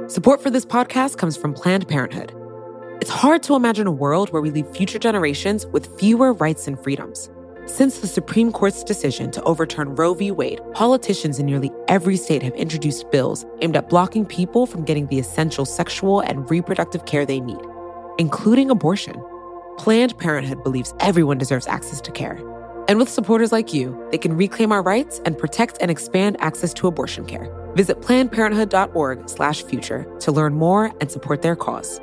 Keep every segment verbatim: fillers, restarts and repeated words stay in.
Support for this podcast comes from Planned Parenthood. It's hard to imagine a world where we leave future generations with fewer rights and freedoms. Since the Supreme Court's decision to overturn Roe v. Wade, politicians in nearly every state have introduced bills aimed at blocking people from getting the essential sexual and reproductive care they need, including abortion. Planned Parenthood believes everyone deserves access to care. And with supporters like you, they can reclaim our rights and protect and expand access to abortion care. Visit planned parenthood dot org slash future to learn more and support their cause.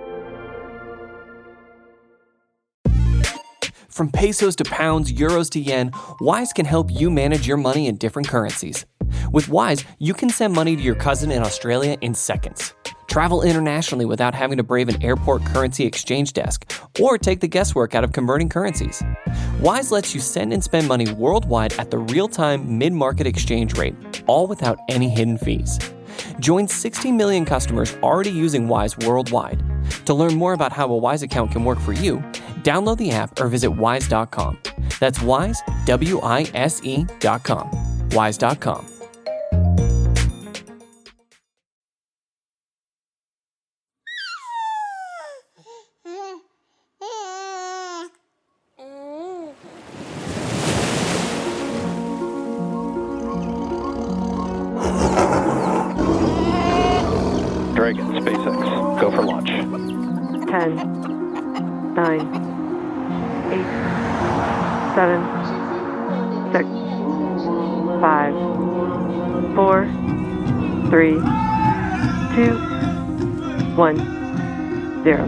From pesos to pounds, euros to yen, Wise can help you manage your money in different currencies. With Wise, you can send money to your cousin in Australia in seconds. Travel internationally without having to brave an airport currency exchange desk or take the guesswork out of converting currencies. Wise lets you send and spend money worldwide at the real-time mid-market exchange rate, all without any hidden fees. Join sixty million customers already using Wise worldwide. To learn more about how a Wise account can work for you, download the app or visit wise dot com. That's Wise, W I S E dot com. wise dot com. Dragon, SpaceX, go for launch. Ten, nine, eight, seven, six, five, four, three, two, one, zero.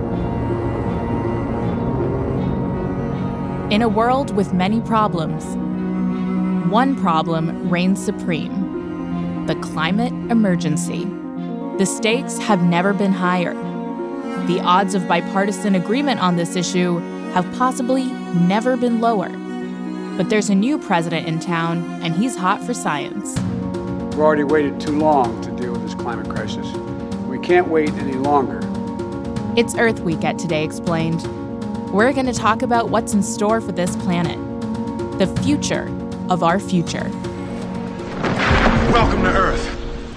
In a world with many problems, one problem reigns supreme: the climate emergency. The stakes have never been higher. The odds of bipartisan agreement on this issue have possibly never been lower. But there's a new president in town, and he's hot for science. We've already waited too long to deal with this climate crisis. We can't wait any longer. It's Earth Week at Today Explained. We're going to talk about what's in store for this planet, the future of our future. Welcome to Earth.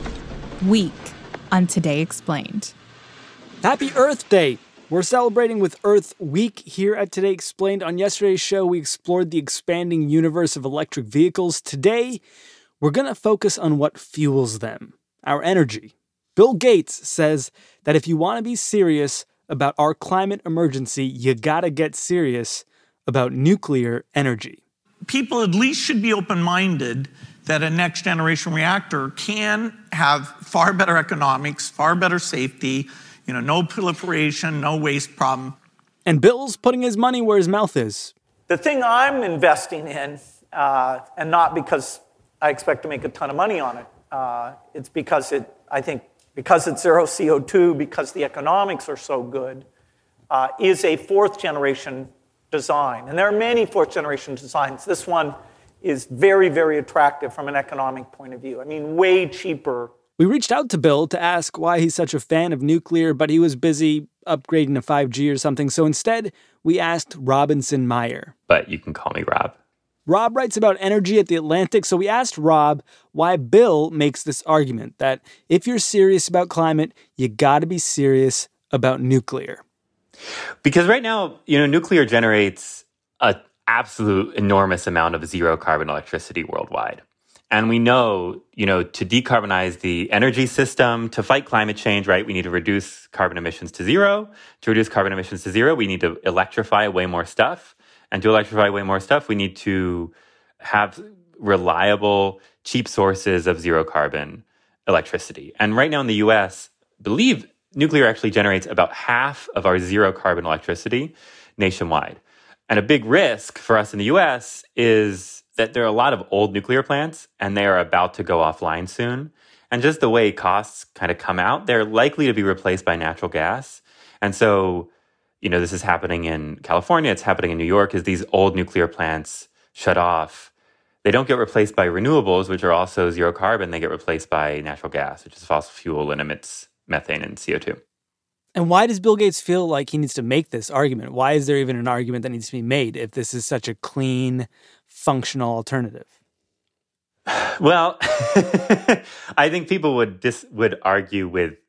Week on Today Explained. Happy Earth Day! We're celebrating with Earth Week here at Today Explained. On yesterday's show, we explored the expanding universe of electric vehicles. Today, we're going to focus on what fuels them, our energy. Bill Gates says that if you want to be serious about our climate emergency, you gotta get serious about nuclear energy. People at least should be open-minded that a next-generation reactor can have far better economics, far better safety, you know, no proliferation, no waste problem. And Bill's putting his money where his mouth is. The thing I'm investing in, uh, and not because I expect to make a ton of money on it, uh, it's because it, I think, because it's zero C O two, because the economics are so good, uh, is a fourth-generation design. And there are many fourth-generation designs. This one is very, very attractive from an economic point of view. I mean, way cheaper. We reached out to Bill to ask why he's such a fan of nuclear, but he was busy upgrading to five G or something. So instead, we asked Robinson Meyer. But you can call me Rob. Rob writes about energy at The Atlantic, so we asked Rob why Bill makes this argument that if you're serious about climate, you gotta be serious about nuclear. Because right now, you know, nuclear generates an absolute enormous amount of zero carbon electricity worldwide. And we know, you know, to decarbonize the energy system, to fight climate change, right, we need to reduce carbon emissions to zero. To reduce carbon emissions to zero, we need to electrify way more stuff. And to electrify way more stuff, we need to have reliable, cheap sources of zero carbon electricity. And right now in the U S, I believe nuclear actually generates about half of our zero carbon electricity nationwide. And a big risk for us in the U S is that there are a lot of old nuclear plants and they are about to go offline soon. And just the way costs kind of come out, they're likely to be replaced by natural gas. And so, you know, this is happening in California, it's happening in New York, as these old nuclear plants shut off. They don't get replaced by renewables, which are also zero carbon. They get replaced by natural gas, which is fossil fuel and emits methane and C O two. And why does Bill Gates feel like he needs to make this argument? Why is there even an argument that needs to be made if this is such a clean, functional alternative? Well, I think people would dis- would argue with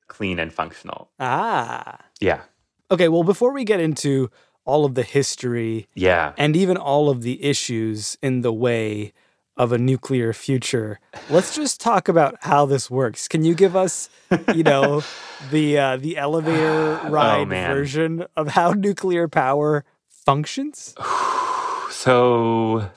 clean and functional. Ah. Yeah. Okay, well, before we get into all of the history yeah. and even all of the issues in the way of a nuclear future, let's just talk about how this works. Can you give us, you know, the uh, the elevator ride oh, man. version of how nuclear power functions? So,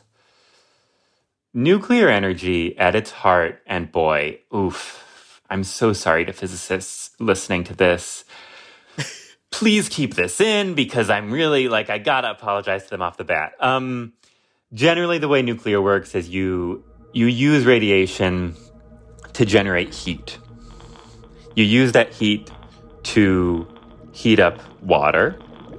nuclear energy at its heart, and boy, oof, I'm so sorry to physicists listening to this. Please keep this in because I'm really, like, I gotta apologize to them off the bat. Um, generally, the way nuclear works is you you use radiation to generate heat. You use that heat to heat up water.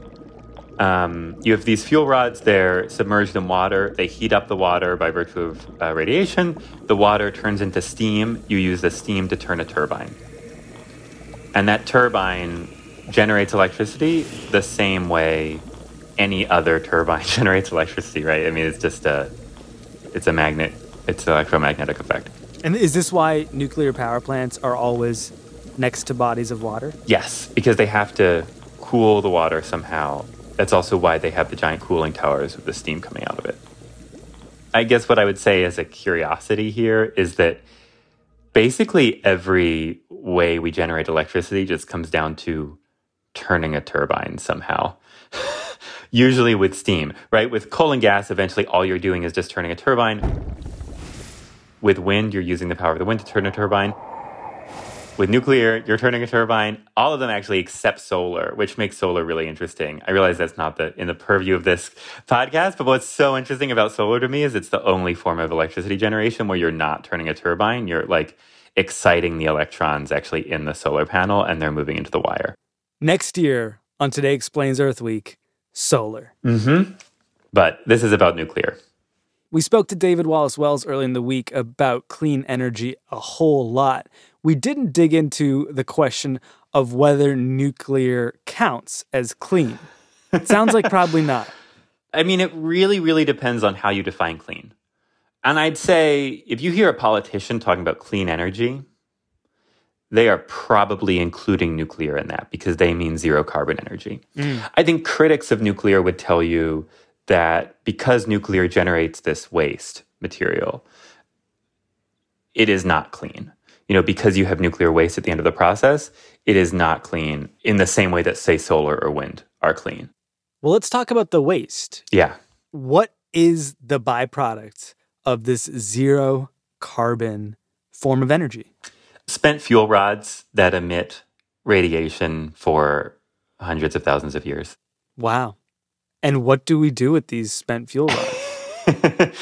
Um, you have these fuel rods, they're submerged in water. They heat up the water by virtue of uh, radiation. The water turns into steam. You use the steam to turn a turbine. And that turbine generates electricity the same way any other turbine generates electricity, right? I mean, it's just a, it's a magnet, it's an electromagnetic effect. And is this why nuclear power plants are always next to bodies of water? Yes, because they have to cool the water somehow. That's also why they have the giant cooling towers with the steam coming out of it. I guess what I would say as a curiosity here is that basically every way we generate electricity just comes down to turning a turbine somehow. Usually with steam, right? With coal and gas, eventually all you're doing is just turning a turbine. With wind, you're using the power of the wind to turn a turbine. With nuclear, you're turning a turbine. All of them actually except solar, which makes solar really interesting. I realize that's not the in the purview of this podcast, but what's so interesting about solar to me is it's the only form of electricity generation where you're not turning a turbine. You're like exciting the electrons actually in the solar panel and they're moving into the wire. Next year on Today Explains Earth Week, solar. Mm-hmm. But this is about nuclear. We spoke to David Wallace Wells early in the week about clean energy a whole lot. We didn't dig into the question of whether nuclear counts as clean. It sounds like probably not. I mean, it really, really depends on how you define clean. And I'd say if you hear a politician talking about clean energy, they are probably including nuclear in that because they mean zero carbon energy. Mm. I think critics of nuclear would tell you that because nuclear generates this waste material, it is not clean. You know, because you have nuclear waste at the end of the process, it is not clean in the same way that, say, solar or wind are clean. Well, let's talk about the waste. Yeah. What is the byproduct of this zero carbon form of energy? Spent fuel rods that emit radiation for hundreds of thousands of years. Wow. And what do we do with these spent fuel rods?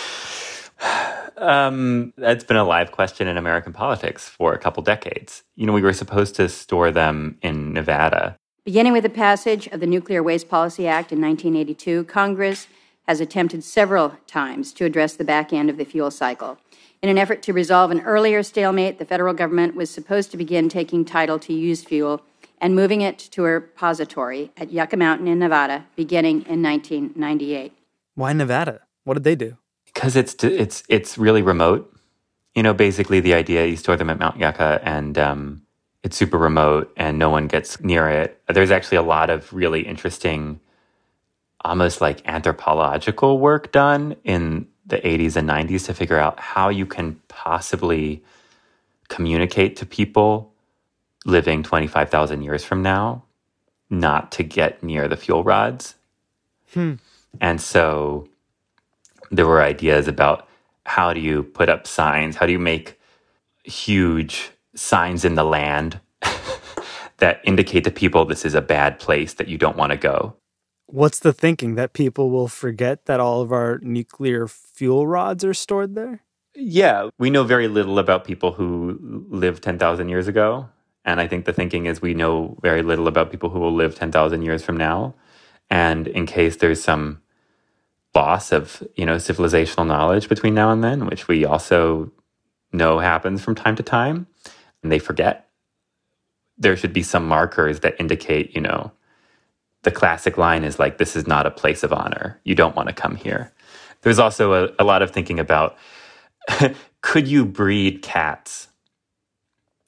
um, that's been a live question in American politics for a couple decades. You know, we were supposed to store them in Nevada. Beginning with the passage of the Nuclear Waste Policy Act in nineteen eighty-two, Congress has attempted several times to address the back end of the fuel cycle. In an effort to resolve an earlier stalemate, the federal government was supposed to begin taking title to used fuel and moving it to a repository at Yucca Mountain in Nevada, beginning in nineteen ninety-eight. Why Nevada? What did they do? Because it's it's it's really remote. You know, basically the idea, you store them at Mount Yucca and um, it's super remote and no one gets near it. There's actually a lot of really interesting, almost like anthropological work done in the eighties and nineties to figure out how you can possibly communicate to people living twenty-five thousand years from now not to get near the fuel rods. Hmm. And so there were ideas about how do you put up signs, how do you make huge signs in the land that indicate to people this is a bad place that you don't want to go. What's the thinking? That people will forget that all of our nuclear fuel rods are stored there? Yeah, we know very little about people who lived ten thousand years ago. And I think the thinking is we know very little about people who will live ten thousand years from now. And in case there's some loss of, you know, civilizational knowledge between now and then, which we also know happens from time to time, and they forget, there should be some markers that indicate, you know, the classic line is like, this is not a place of honor. You don't want to come here. There's also a, a lot of thinking about, could you breed cats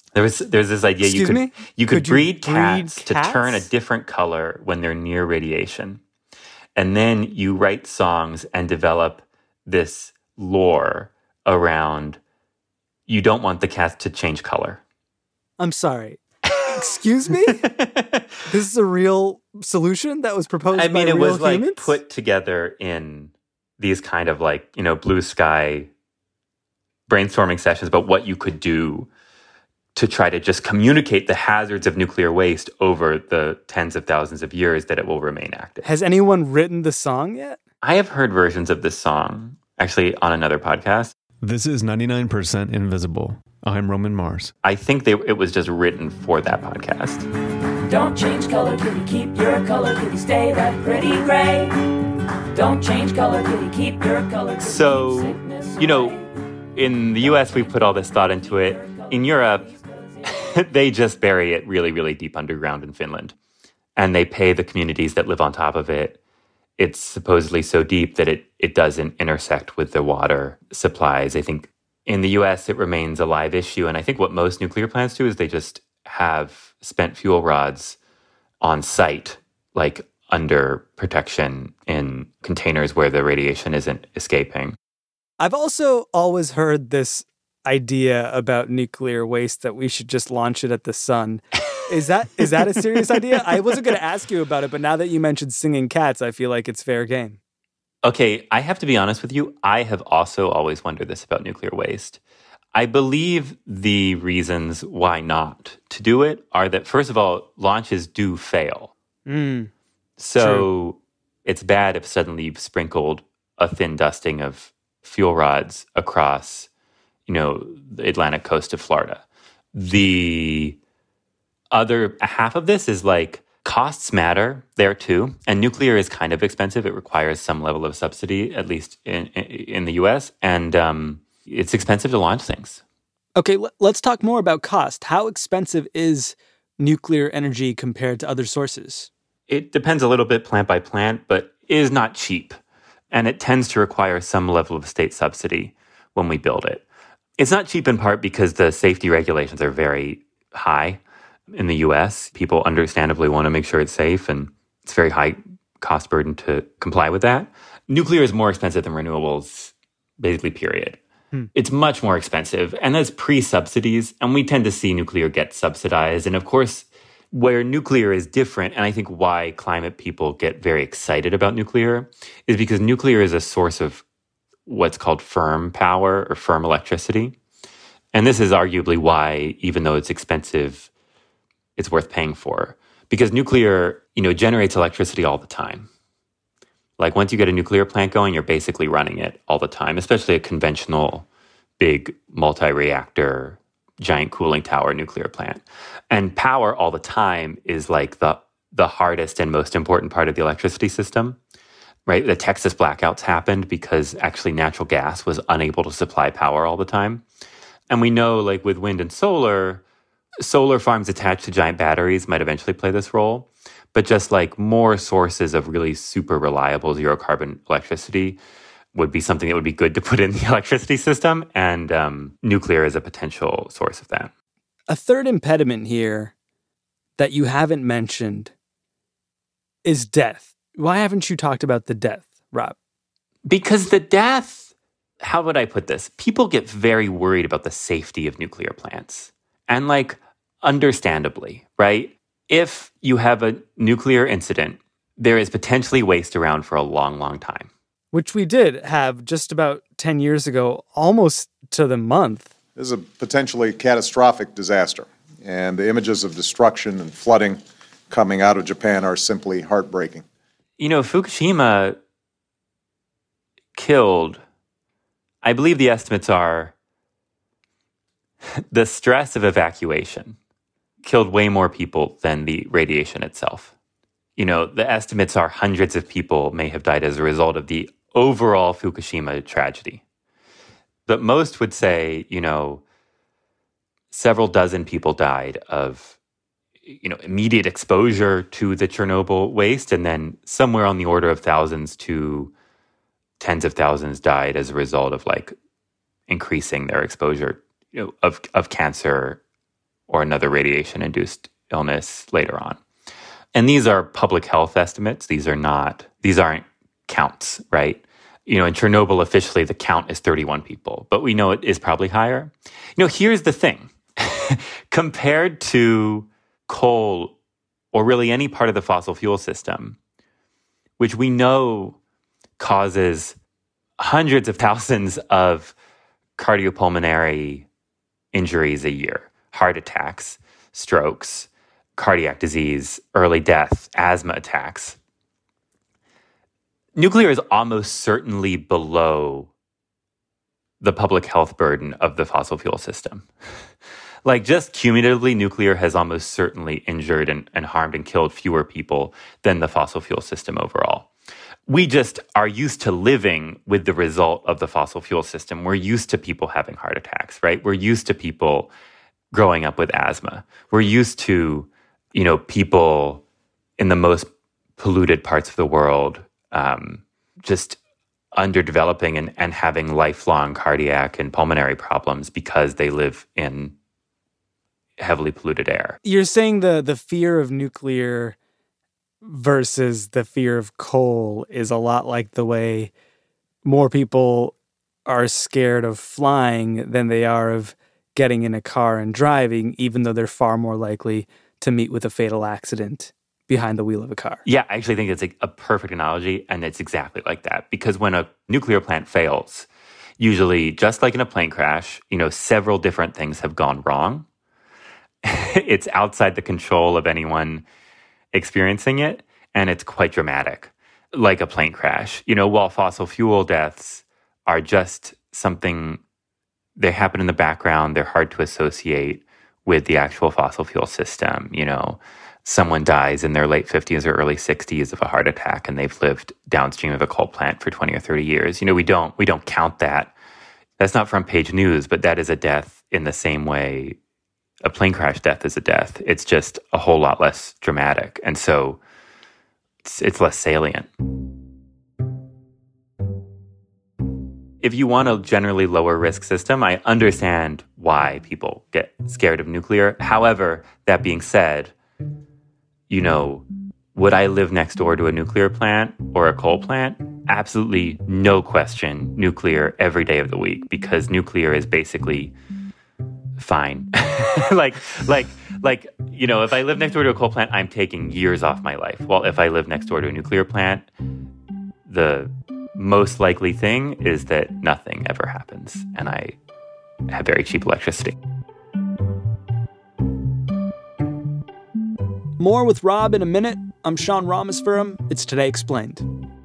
There was there's this idea Excuse you could me? you could, Could you breed, breed cats, cats? to turn a different color when they're near radiation. And then you write songs and develop this lore around you don't want the cats to change color. I'm sorry. Excuse me? This is a real solution that was proposed I by mean, it real was like humans? put together in these kind of like, you know, blue sky brainstorming sessions about what you could do to try to just communicate the hazards of nuclear waste over the tens of thousands of years that it will remain active. Has anyone written the song yet? I have heard versions of this song, actually, on another podcast. This is ninety-nine percent Invisible. I'm Roman Mars. I think they, it was just written for that podcast. Don't change color, kitty, keep your color, kitty, stay that pretty gray. Don't change color, kitty, keep your color, kitty, So, you know, in the U S, we put all this thought into it. In Europe, they just bury it really, really deep underground in Finland. And they pay the communities that live on top of it. It's supposedly so deep that it, it doesn't intersect with the water supplies. I think in the U S, it remains a live issue. And I think what most nuclear plants do is they just have spent fuel rods on site, like under protection in containers where the radiation isn't escaping. I've also always heard this idea about nuclear waste that we should just launch it at the sun. Is that is that a serious idea? I wasn't going to ask you about it, but now that you mentioned singing cats, I feel like it's fair game. Okay, I have to be honest with you. I have also always wondered this about nuclear waste. I believe the reasons why not to do it are that, first of all, launches do fail. Mm, so true. It's bad if suddenly you've sprinkled a thin dusting of fuel rods across, you know, the Atlantic coast of Florida. The other half of this is like costs matter there too. And nuclear is kind of expensive. It requires some level of subsidy, at least in, in the U S. And um, it's expensive to launch things. Okay, l- let's talk more about cost. How expensive is nuclear energy compared to other sources? It depends a little bit plant by plant, but is not cheap. And it tends to require some level of state subsidy when we build it. It's not cheap in part because the safety regulations are very high in the U S. People understandably want to make sure it's safe, and it's very high cost burden to comply with that. Nuclear is more expensive than renewables, basically, period. Hmm. It's much more expensive, and that's pre-subsidies, and we tend to see nuclear get subsidized. And of course, where nuclear is different, and I think why climate people get very excited about nuclear, is because nuclear is a source of what's called firm power or firm electricity. And this is arguably why, even though it's expensive, it's worth paying for. Because nuclear, you know, generates electricity all the time. Like once you get a nuclear plant going, you're basically running it all the time, especially a conventional big multi-reactor, giant cooling tower nuclear plant. And power all the time is like the, the hardest and most important part of the electricity system. Right? The Texas blackouts happened because actually natural gas was unable to supply power all the time. And we know, like with wind and solar, solar farms attached to giant batteries might eventually play this role. But just like more sources of really super reliable zero carbon electricity would be something that would be good to put in the electricity system. And um, nuclear is a potential source of that. A third impediment here that you haven't mentioned is death. Why haven't you talked about the death, Rob? Because the death, how would I put this? People get very worried about the safety of nuclear plants. And like, understandably, right? If you have a nuclear incident, there is potentially waste around for a long, long time. Which we did have just about ten years ago, almost to the month. This is a potentially catastrophic disaster. And the images of destruction and flooding coming out of Japan are simply heartbreaking. You know, Fukushima killed, I believe the estimates are, the stress of evacuation killed way more people than the radiation itself. You know, the estimates are hundreds of people may have died as a result of the overall Fukushima tragedy. But most would say, you know, several dozen people died of, you know, immediate exposure to the Chernobyl waste, and then somewhere on the order of thousands to tens of thousands died as a result of like increasing their exposure, you know, of of cancer or another radiation-induced illness later on. And these are public health estimates. These are not, these aren't counts, right? You know, in Chernobyl, officially, the count is thirty-one people, but we know it is probably higher. You know, here's the thing. Compared to coal, or really any part of the fossil fuel system, which we know causes hundreds of thousands of cardiopulmonary injuries a year, heart attacks, strokes, cardiac disease, early death, asthma attacks. Nuclear is almost certainly below the public health burden of the fossil fuel system. Like, just cumulatively, nuclear has almost certainly injured and, and harmed and killed fewer people than the fossil fuel system overall. We just are used to living with the result of the fossil fuel system. We're used to people having heart attacks, right? We're used to people growing up with asthma. We're used to, you know, people in the most polluted parts of the world um, just underdeveloping and, and having lifelong cardiac and pulmonary problems because they live in heavily polluted air. You're saying the the fear of nuclear versus the fear of coal is a lot like the way more people are scared of flying than they are of getting in a car and driving, even though they're far more likely to meet with a fatal accident behind the wheel of a car. Yeah, I actually think it's a, a perfect analogy, and it's exactly like that. Because when a nuclear plant fails, usually, just like in a plane crash, you know, several different things have gone wrong. It's outside the control of anyone experiencing it, and it's quite dramatic, like a plane crash. You know, while fossil fuel deaths are just something, they happen in the background, they're hard to associate with the actual fossil fuel system. You know, someone dies in their late fifties or early sixties of a heart attack, and they've lived downstream of a coal plant for twenty or thirty years. You know, we don't we don't count that. That's not front page news, but that is a death in the same way a plane crash death is a death. It's just a whole lot less dramatic. And so it's, it's less salient. If you want a generally lower risk system, I understand why people get scared of nuclear. However, that being said, you know, would I live next door to a nuclear plant or a coal plant? Absolutely no question, nuclear every day of the week, because nuclear is basically fine. like, like, like, you know, if I live next door to a coal plant, I'm taking years off my life. Well, if I live next door to a nuclear plant, the most likely thing is that nothing ever happens, and I have very cheap electricity. More with Rob in a minute. I'm Sean Rameswaram. It's Today Explained.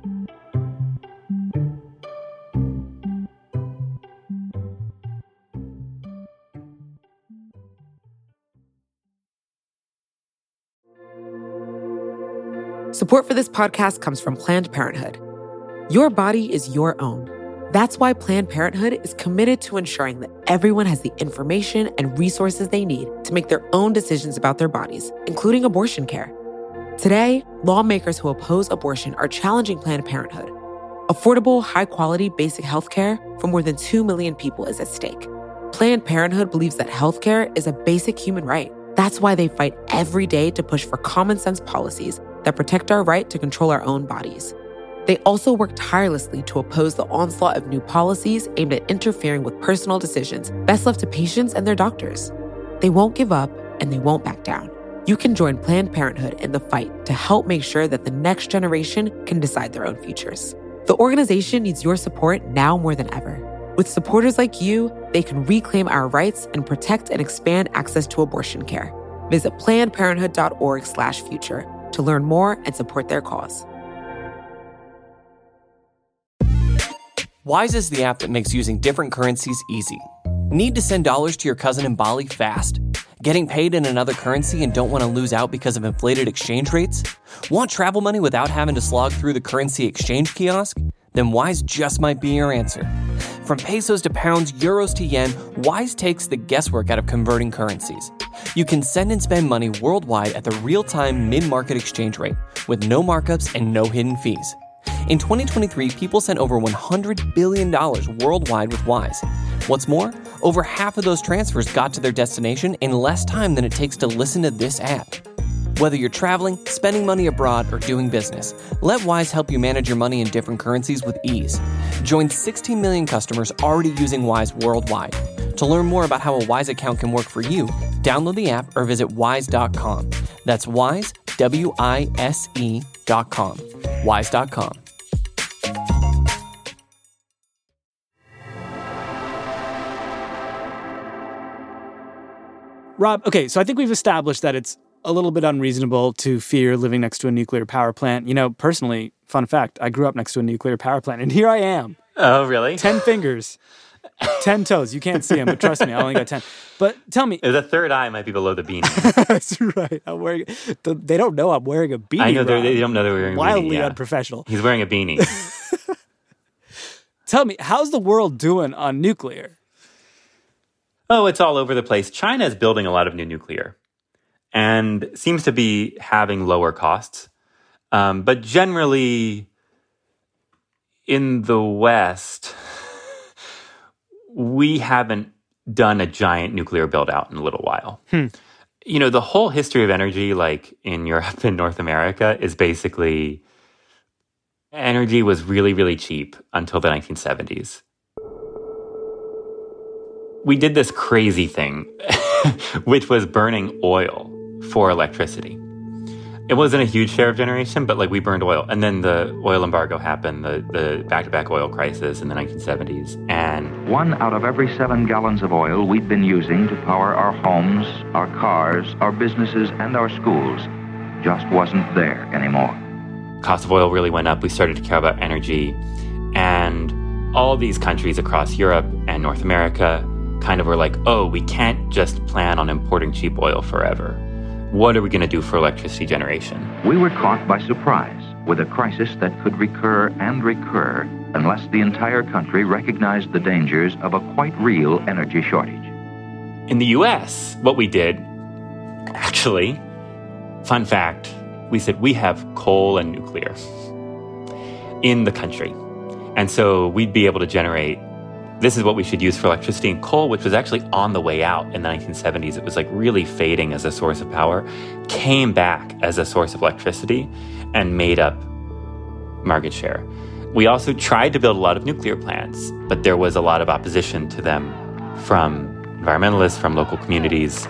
Support for this podcast comes from Planned Parenthood. Your body is your own. That's why Planned Parenthood is committed to ensuring that everyone has the information and resources they need to make their own decisions about their bodies, including abortion care. Today, lawmakers who oppose abortion are challenging Planned Parenthood. Affordable, high-quality basic health care for more than two million people is at stake. Planned Parenthood believes that health care is a basic human right. That's why they fight every day to push for common-sense policies that protect our right to control our own bodies. They also work tirelessly to oppose the onslaught of new policies aimed at interfering with personal decisions best left to patients and their doctors. They won't give up, and they won't back down. You can join Planned Parenthood in the fight to help make sure that the next generation can decide their own futures. The organization needs your support now more than ever. With supporters like you, they can reclaim our rights and protect and expand access to abortion care. Visit plannedparenthood.org slash future to learn more and support their cause. Wise is the app that makes using different currencies easy. Need to send dollars to your cousin in Bali fast? Getting paid in another currency and don't want to lose out because of inflated exchange rates? Want travel money without having to slog through the currency exchange kiosk? Then Wise just might be your answer. From pesos to pounds, euros to yen, Wise takes the guesswork out of converting currencies. You can send and spend money worldwide at the real-time mid-market exchange rate with no markups and no hidden fees. In twenty twenty-three, people sent over one hundred billion dollars worldwide with Wise. What's more, Over half of those transfers got to their destination in less time than it takes to listen to this ad. Whether you're traveling, spending money abroad, or doing business, let Wise help you manage your money in different currencies with ease. Join sixteen million customers already using Wise worldwide. To learn more about how a Wise account can work for you, download the app or visit wise dot com. That's Wise, W I S E dot com. wise dot com. Rob, okay, so I think we've established that it's a little bit unreasonable to fear living next to a nuclear power plant. You know, personally, fun fact, I grew up next to a nuclear power plant, and here I am. Oh, really? Ten fingers, ten toes. You can't see them, but trust me, I only got ten. But tell me. The third eye might be below the beanie. That's right. I'm wearing. The, they don't know I'm wearing a beanie. I know Rob. they don't know they're wearing a beanie. Wildly yeah. unprofessional. He's wearing a beanie. Tell me, how's the world doing on nuclear? Oh, it's all over the place. China is building a lot of new nuclear and seems to be having lower costs. Um, but generally, in the West, we haven't done a giant nuclear build-out in a little while. Hmm. You know, the whole history of energy, like in Europe and North America, is basically energy was really, really cheap until the nineteen seventies. We did this crazy thing, which was burning oil for electricity. It wasn't a huge share of generation, but like we burned oil. And then the oil embargo happened, the, the back-to-back oil crisis in the nineteen seventies. And one out of every seven gallons of oil we'd been using to power our homes, our cars, our businesses, and our schools just wasn't there anymore. Cost of oil really went up. We started to care about energy. And all these countries across Europe and North America kind of were like, oh, we can't just plan on importing cheap oil forever. What are we going to do for electricity generation? We were caught by surprise with a crisis that could recur and recur unless the entire country recognized the dangers of a quite real energy shortage. In the U S, what we did, actually, fun fact, we said we have coal and nuclear in the country. And so we'd be able to generate, this is what we should use for electricity. And coal, which was actually on the way out in the nineteen seventies, it was like really fading as a source of power, came back as a source of electricity and made up market share. We also tried to build a lot of nuclear plants, but there was a lot of opposition to them from environmentalists, from local communities.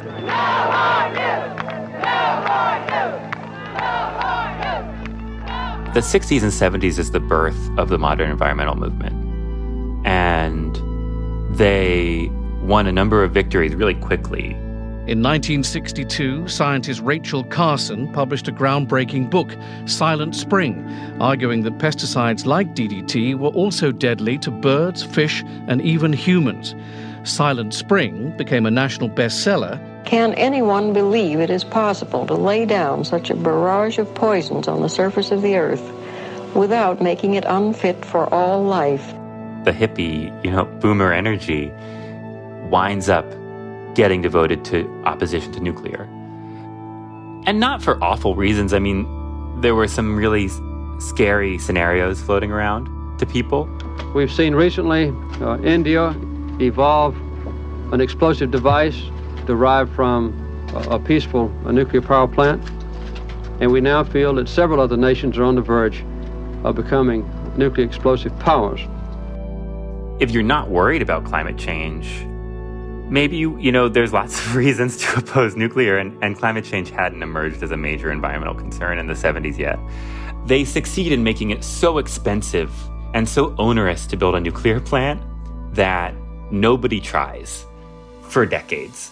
The sixties and seventies is the birth of the modern environmental movement. And they won a number of victories really quickly. In nineteen sixty-two, scientist Rachel Carson published a groundbreaking book, Silent Spring, arguing that pesticides like D D T were also deadly to birds, fish, and even humans. Silent Spring became a national bestseller. Can anyone believe it is possible to lay down such a barrage of poisons on the surface of the earth without making it unfit for all life? The hippie, you know, boomer energy winds up getting devoted to opposition to nuclear. And not for awful reasons. I mean, there were some really scary scenarios floating around to people. We've seen recently uh, India evolve an explosive device derived from a, a peaceful a nuclear power plant. And we now feel that several other nations are on the verge of becoming nuclear explosive powers. If you're not worried about climate change, maybe you, you know, there's lots of reasons to oppose nuclear, and, and climate change hadn't emerged as a major environmental concern in the seventies yet. They succeed in making it so expensive and so onerous to build a nuclear plant that nobody tries for decades.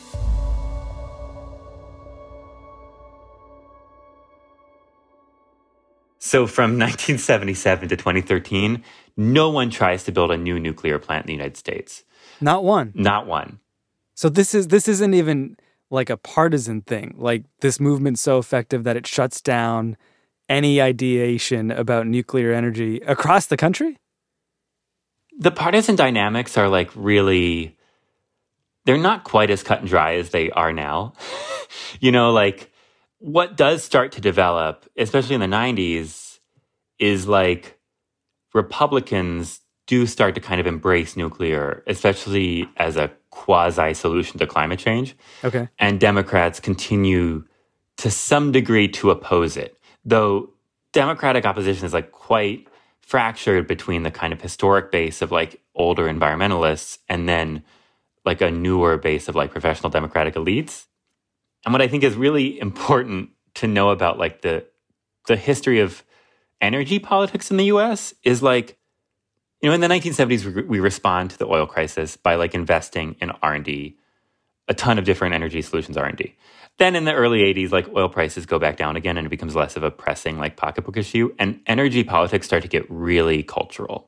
So from nineteen seventy-seven to twenty thirteen, no one tries to build a new nuclear plant in the United States. Not one. Not one. So this is this isn't even like a partisan thing. Like this movement's so effective that it shuts down any ideation about nuclear energy across the country? The partisan dynamics are like really, they're not quite as cut and dry as they are now. You know, like what does start to develop, especially in the nineties, is like Republicans do start to kind of embrace nuclear, especially as a quasi-solution to climate change. Okay. And Democrats continue to some degree to oppose it, though Democratic opposition is like quite fractured between the kind of historic base of like older environmentalists and then like a newer base of like professional Democratic elites. And what I think is really important to know about like the the history of energy politics in the U S is like, you know, in the nineteen seventies, we, we respond to the oil crisis by like investing in R and D, a ton of different energy solutions R and D. Then in the early eighties, like oil prices go back down again and it becomes less of a pressing like pocketbook issue. And energy politics start to get really cultural.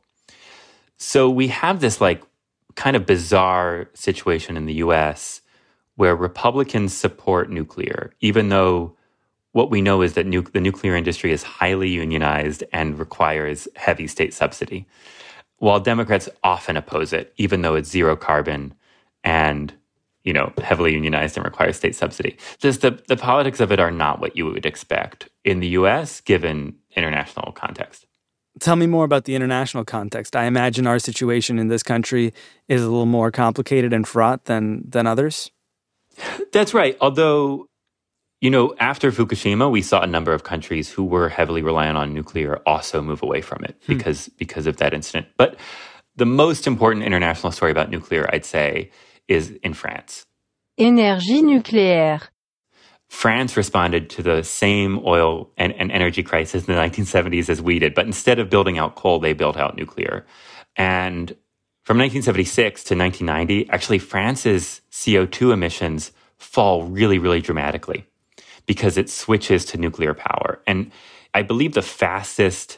So we have this like kind of bizarre situation in the U S where Republicans support nuclear, even though what we know is that nu- the nuclear industry is highly unionized and requires heavy state subsidy, while Democrats often oppose it, even though it's zero carbon and, you know, heavily unionized and requires state subsidy. Just the, the politics of it are not what you would expect in the U S, given international context. Tell me more about the international context. I imagine our situation in this country is a little more complicated and fraught than than others. That's right. Although, you know, after Fukushima, we saw a number of countries who were heavily reliant on nuclear also move away from it Hmm. because because of that incident. But the most important international story about nuclear, I'd say, is in France. Énergie nucléaire. France responded to the same oil and, and energy crisis in the nineteen seventies as we did, but instead of building out coal, they built out nuclear. And from nineteen seventy-six to nineteen ninety, actually France's C O two emissions fall really, really dramatically because it switches to nuclear power. And I believe the fastest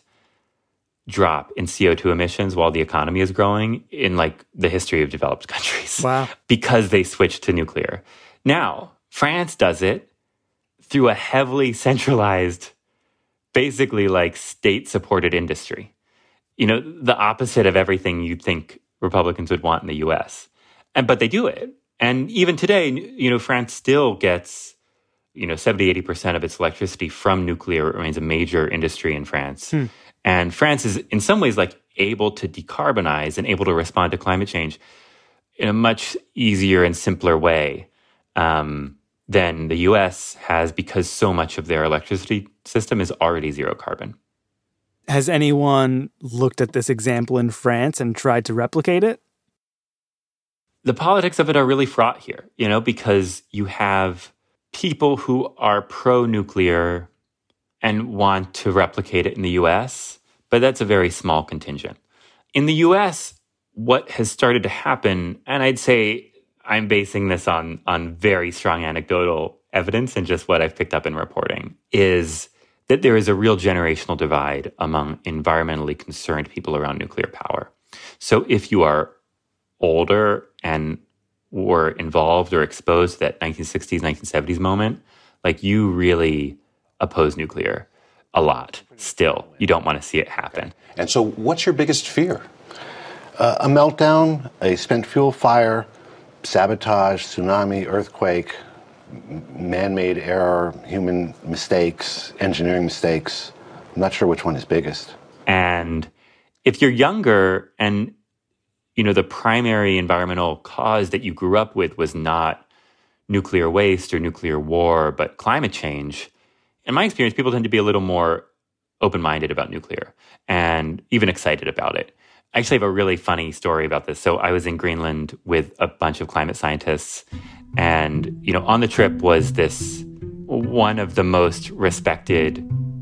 drop in C O two emissions while the economy is growing in like the history of developed countries. Wow. Because they switched to nuclear. Now, France does it through a heavily centralized, basically like state-supported industry. You know, the opposite of everything you'd think Republicans would want in the U S. And but they do it. And even today, you know, France still gets, you know, seventy, eighty percent of its electricity from nuclear. It remains a major industry in France. Hmm. And France is in some ways like able to decarbonize and able to respond to climate change in a much easier and simpler way um, than the U S has, because so much of their electricity system is already zero carbon. Has anyone looked at this example in France and tried to replicate it? The politics of it are really fraught here, you know, because you have people who are pro-nuclear and want to replicate it in the U S, but that's a very small contingent. In the U S, what has started to happen, and I'd say I'm basing this on, on very strong anecdotal evidence and just what I've picked up in reporting, is that there is a real generational divide among environmentally concerned people around nuclear power. So if you are older and were involved or exposed to that nineteen sixties, nineteen seventies moment, like you really oppose nuclear a lot still. You don't want to see it happen. And so what's your biggest fear? Uh, a meltdown, a spent fuel fire, sabotage, tsunami, earthquake, man-made error, human mistakes, engineering mistakes. I'm not sure which one is biggest. And if you're younger and, you know, the primary environmental cause that you grew up with was not nuclear waste or nuclear war, but climate change, in my experience, people tend to be a little more open-minded about nuclear and even excited about it. I actually have a really funny story about this. So I was in Greenland with a bunch of climate scientists, and, you know, on the trip was this one of the most respected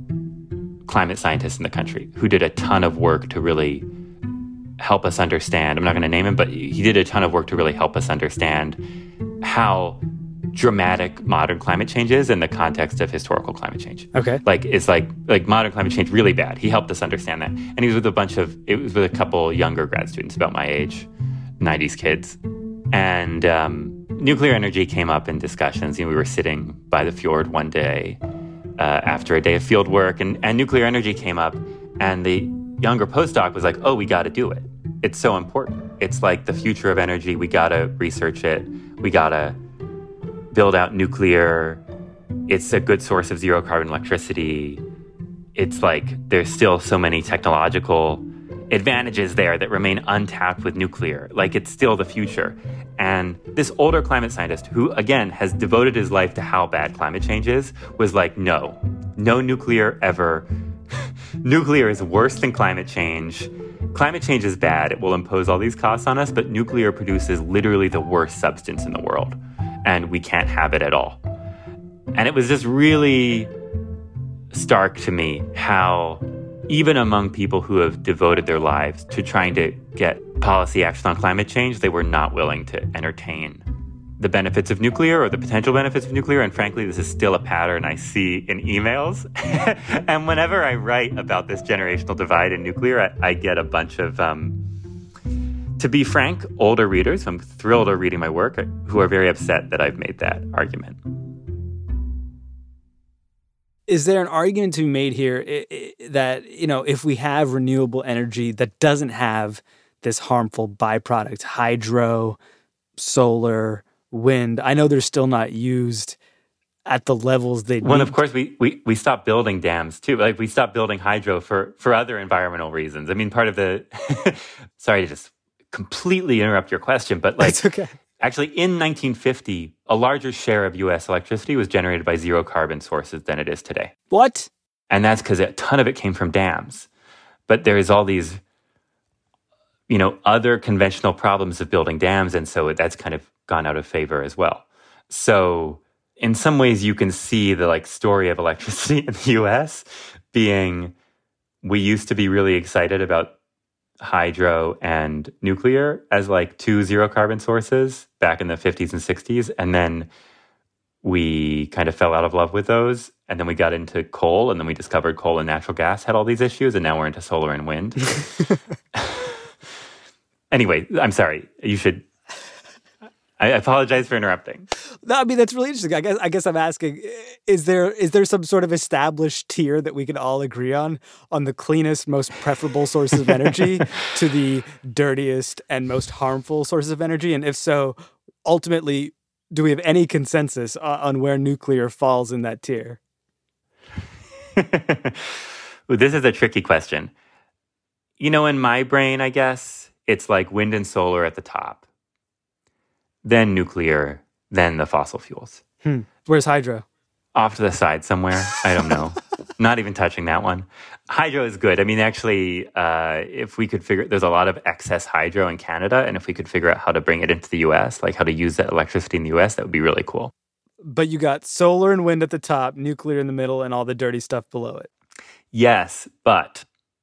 climate scientists in the country who did a ton of work to really help us understand. I'm not going to name him, but he did a ton of work to really help us understand how dramatic modern climate change is in the context of historical climate change. Okay. Like, it's like, like modern climate change really bad. He helped us understand that. And he was with a bunch of, it was with a couple younger grad students about my age, nineties kids. And um, nuclear energy came up in discussions. You know, we were sitting by the fjord one day uh, after a day of field work, and, and nuclear energy came up, and the younger postdoc was like, oh, we got to do it. It's so important. It's like the future of energy. We got to research it. We got to build out nuclear. It's a good source of zero carbon electricity. It's like there's still so many technological advantages there that remain untapped with nuclear. Like, it's still the future. And this older climate scientist, who, again, has devoted his life to how bad climate change is, was like, no, no nuclear ever. Nuclear is worse than climate change. Climate change is bad. It will impose all these costs on us, but nuclear produces literally the worst substance in the world, and we can't have it at all. And it was just really stark to me how even among people who have devoted their lives to trying to get policy action on climate change, they were not willing to entertain the benefits of nuclear or the potential benefits of nuclear. And frankly, this is still a pattern I see in emails. And whenever I write about this generational divide in nuclear, I, I get a bunch of, um, to be frank, older readers, I'm thrilled are reading my work, who are very upset that I've made that argument. Is there an argument to be made here that, you know, if we have renewable energy that doesn't have this harmful byproduct, hydro, solar, wind, I know they're still not used at the levels they need? Well, of course, we, we, we stopped building dams, too. Like, we stopped building hydro for, for other environmental reasons. I mean, part of the... Sorry to just completely interrupt your question, but, like... It's okay. Actually, in nineteen fifty, a larger share of U S electricity was generated by zero-carbon sources than it is today. What? And that's because a ton of it came from dams. But there's all these, you know, other conventional problems of building dams, and so that's kind of gone out of favor as well. So in some ways, you can see the, like, story of electricity in the U S being, we used to be really excited about hydro and nuclear as like two zero carbon sources back in the fifties and sixties. And then we kind of fell out of love with those. And then we got into coal, and then we discovered coal and natural gas had all these issues. And now we're into solar and wind. Anyway, I'm sorry. You should... I apologize for interrupting. No, I mean, that's really interesting. I guess I guess I'm asking, is there is there some sort of established tier that we can all agree on, on the cleanest, most preferable sources of energy to the dirtiest and most harmful sources of energy? And if so, ultimately, do we have any consensus on where nuclear falls in that tier? Ooh, this is a tricky question. You know, in my brain, I guess, it's like wind and solar at the top. Then nuclear, then the fossil fuels. Hmm. Where's hydro? Off to the side somewhere. I don't know. Not even touching that one. Hydro is good. I mean, actually, uh, if we could figure... There's a lot of excess hydro in Canada, and if we could figure out how to bring it into the U S, like how to use that electricity in the U S, that would be really cool. But you got solar and wind at the top, nuclear in the middle, and all the dirty stuff below it. Yes, but...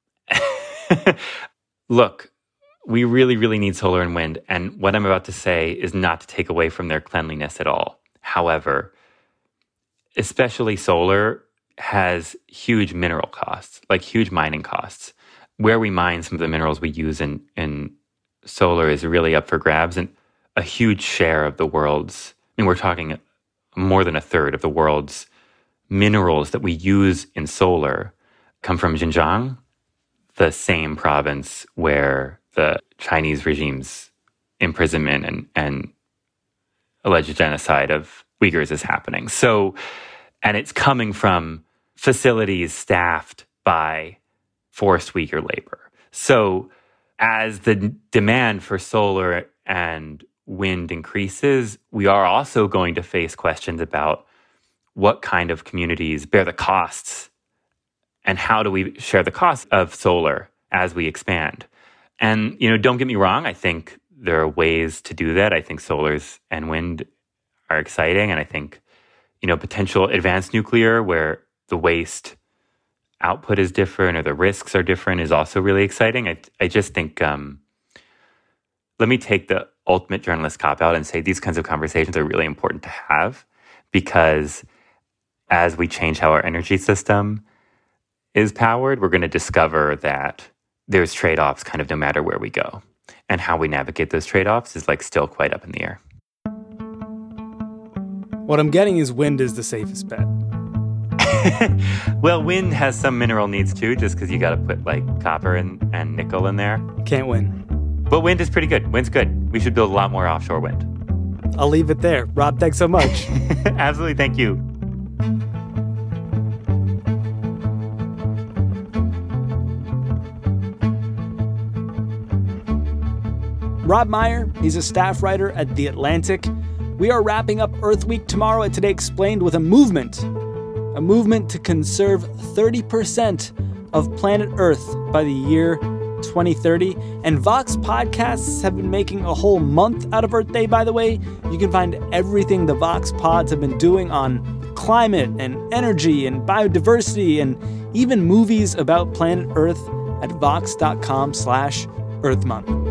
Look... We really, really need solar and wind. And what I'm about to say is not to take away from their cleanliness at all. However, especially solar has huge mineral costs, like huge mining costs. Where we mine some of the minerals we use in, in solar is really up for grabs. And a huge share of the world's, I mean, we're talking more than a third of the world's minerals that we use in solar come from Xinjiang, the same province where the Chinese regime's imprisonment and, and alleged genocide of Uyghurs is happening. So, and it's coming from facilities staffed by forced Uyghur labor. So as the demand for solar and wind increases, we are also going to face questions about what kind of communities bear the costs and how do we share the costs of solar as we expand. And, you know, don't get me wrong, I think there are ways to do that. I think solars and wind are exciting. And I think, you know, potential advanced nuclear where the waste output is different or the risks are different is also really exciting. I, I just think, um, let me take the ultimate journalist cop-out and say these kinds of conversations are really important to have, because as we change how our energy system is powered, we're going to discover that there's trade-offs kind of no matter where we go. And how we navigate those trade-offs is like still quite up in the air. What I'm getting is wind is the safest bet. Well, wind has some mineral needs too, just because you got to put like copper and, and nickel in there. Can't win. But wind is pretty good. Wind's good. We should build a lot more offshore wind. I'll leave it there. Rob, thanks so much. Absolutely, thank you. Rob Meyer, he's a staff writer at The Atlantic. We are wrapping up Earth Week tomorrow at Today Explained with a movement. A movement to conserve thirty percent of planet Earth by the year twenty thirty. And Vox Podcasts have been making a whole month out of Earth Day, by the way. You can find everything the Vox Pods have been doing on climate and energy and biodiversity and even movies about planet Earth at vox.com slash Earth Month.